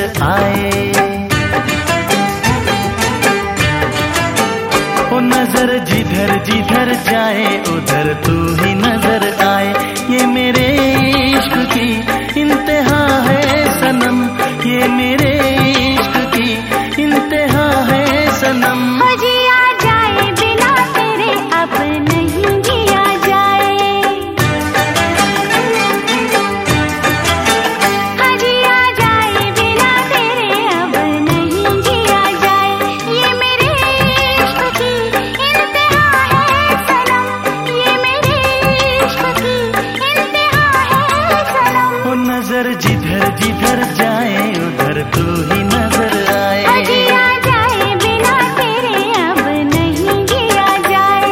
आए। ओ नजर जिधर जिधर जाए उधर तू ही नजर आए। ये मेरे इश्क की इंतहा है सनम, ये मेरे इश्क की इंतहा है सनम। जिया जाए बिना तेरे अब नहीं जिया जाए, जिया जाए बिना तेरे अब नहीं जिया जाए। ये मेरे इश्क की इंतहा है सनम, ये मेरे इश्क की इंतहा है सनम। ओ नजर जिधर जिधर जाए उधर तू ही नजर आए। जिया जाए बिना तेरे अब नहीं जिया जाए।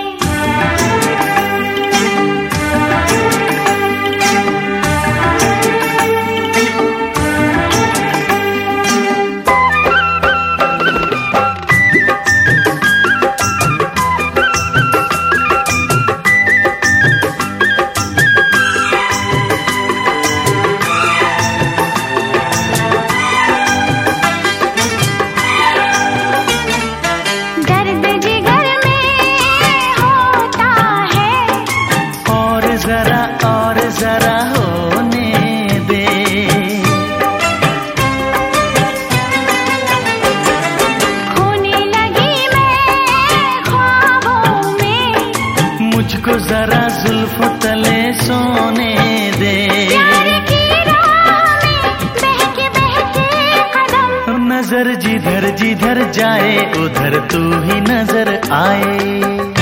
दर्द जिगर में होता है, और जरा होने दे। खोने लगी मैं ख्वाबों में, मुझको जरा जुल्फ तले सोने दे। प्यार की राह में बहके कदम। नजर जिधर जिधर जाए उधर तू ही नजर आए।